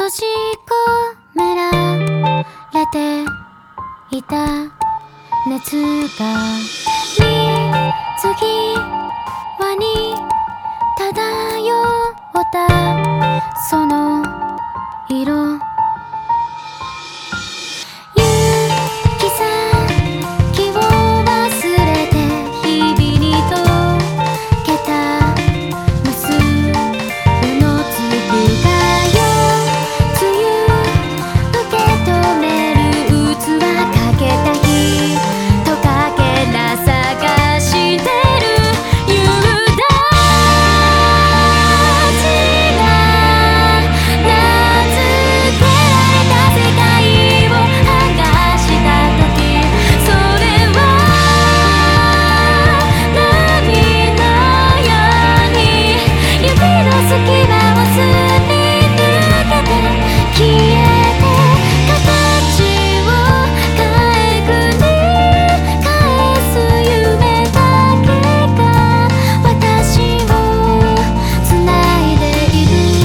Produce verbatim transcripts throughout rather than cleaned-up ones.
じ込められていた熱が水際に漂ったその色行き先を忘れて日々に溶けた無数の粒がよ梅雨受け止める器かけた日とかけな探してる夕立ちが名付けられた世界を剥がした時それは波のように指の隙間をすり抜けて消えて形を変えくり返す夢だけが私をつないでいる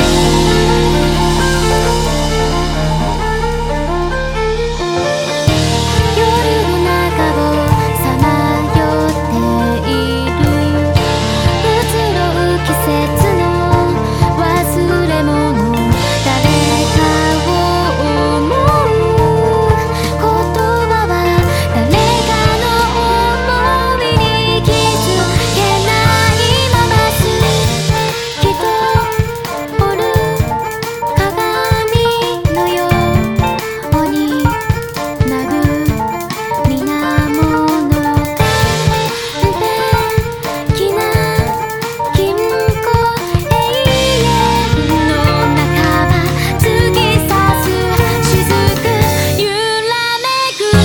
夜の中をさまよっている移ろう季節の忘れ物誰かを思う言葉は誰かの想いに気づけないまますきっとおる鏡のようになぐみなものが無敵な金庫永遠の中は突き刺す雫揺らめく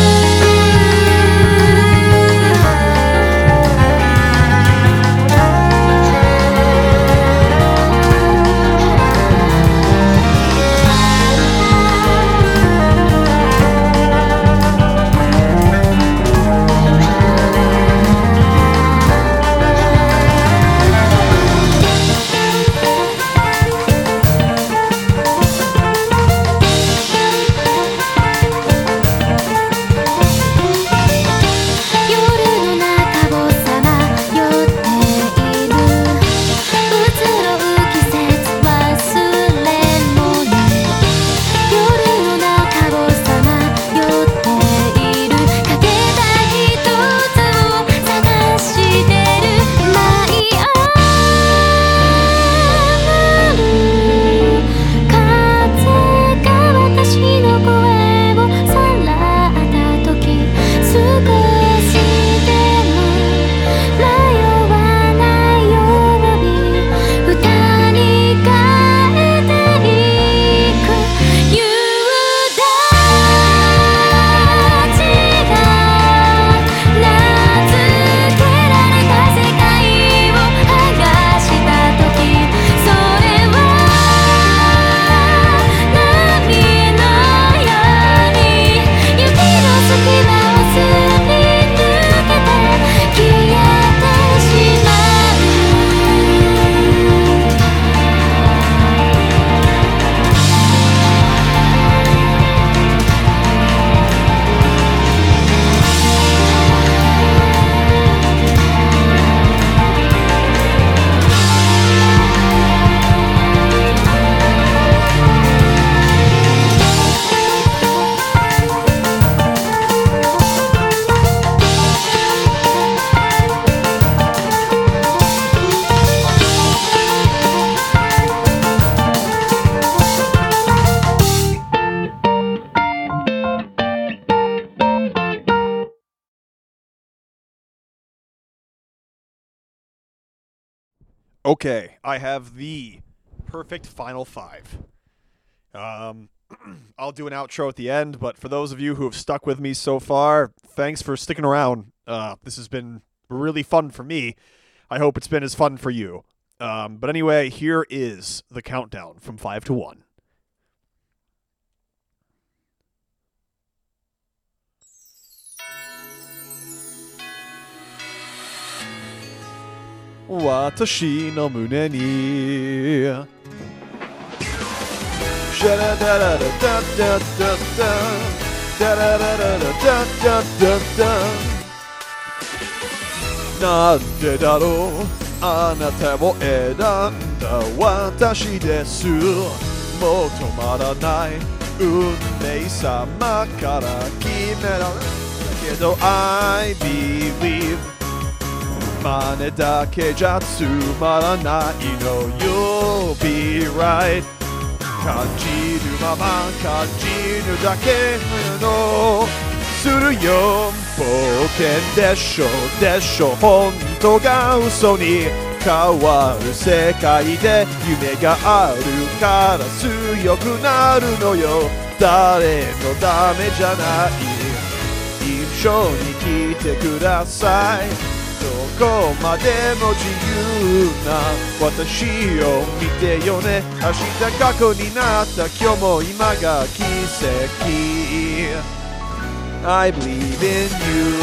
夜の中をさまよっている移ろう季節忘れ物夜の中をさまよっているかけた一つを探してる舞い上がる風が私の声をさらった時少しでも迷わないように歌に変えていく夕立ちが名付けられた世界を剥がした時それは波のように指の隙間をすり抜けて消えてしま Okay, I have the perfect final five. Um, I'll do an outro at the end, but for those of you who have stuck with me so far, thanks for sticking around. Uh, this has been really fun for me. I hope it's been as fun for you. Um, but anyway, here is the countdown from five to one. 私の胸にシャラダララダダダダダララララダダダダなんでだろうあなたを選んだ私ですもう止まらない運命様から決められたけど I believe 真似だけじゃつまらないの You'll be right 感じるまま感じるだけのするよ冒険でしょでしょ本当が嘘に変わる世界で夢があるから強くなるのよ誰のためじゃない一緒に来てくださいどこまでも自由な私を見てよね明日過去になった今日も今が奇跡I believe in you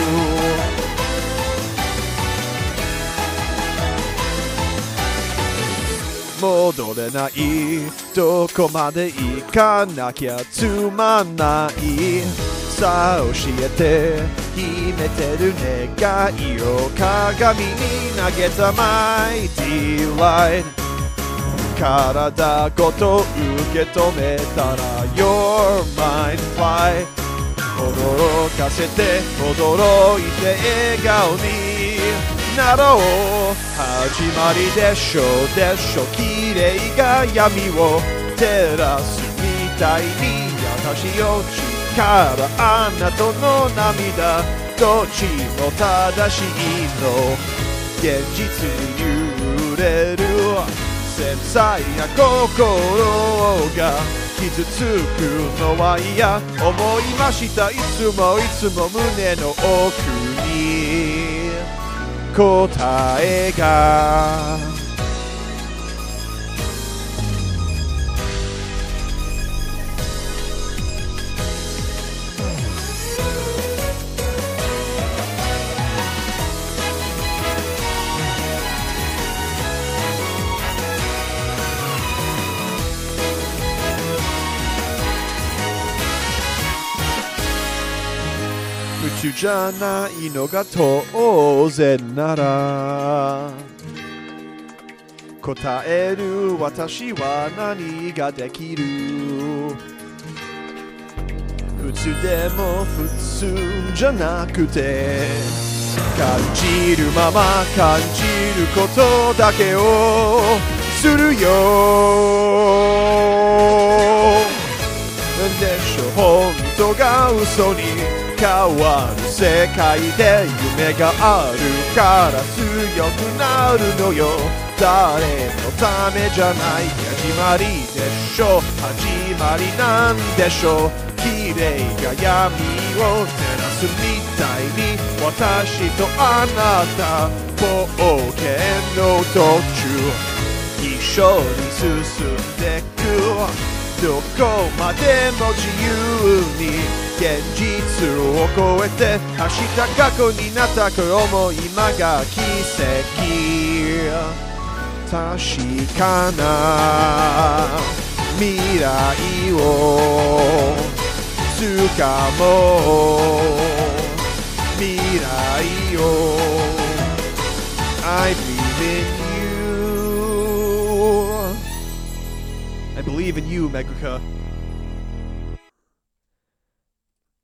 戻れないどこまで行かなきゃつまんないさあ教えて秘めてる願いを鏡に投げた My delight 体ごと受け止めたら Your mind fly驚かせて驚いて笑顔になろう始まりでしょでしょ綺麗が闇を照らすみたいに私よ力あなたの涙どっちも正しいの現実に揺れる繊細な心が傷つくのは嫌思いましたいつもいつも胸の奥に答えが普通じゃないのが当然なら答える私は何ができる普通でも普通じゃなくて感じるまま感じることだけをするよでしょ本当が嘘に変わる世界で夢があるから強くなるのよ誰のためじゃない始まりでしょ始まりなんでしょ綺麗が闇を照らすみたいに私とあなた冒険の途中一緒に進んでくどこまでも自由に現実を超えて明日過去になった今日も今が奇跡確かな未来を掴もう未来を I believe in you I believe in you, Meguka.